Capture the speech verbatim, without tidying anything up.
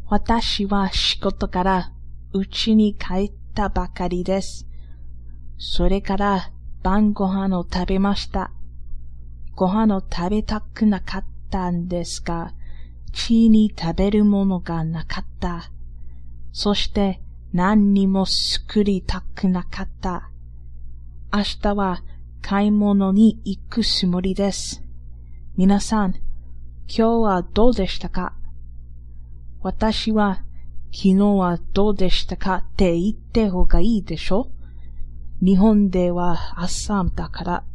私は仕事から家に帰ったばかりです。それから晩ご飯を食べました。ご飯を食べたくなかったんですが、家に食べるものがなかった。そして何にも作りたくなかった。明日は買い物に行くつもりです。皆さん、今日はどうでしたか？私は、昨日はどうでしたかって言った方がいいでしょ？日本では朝だから。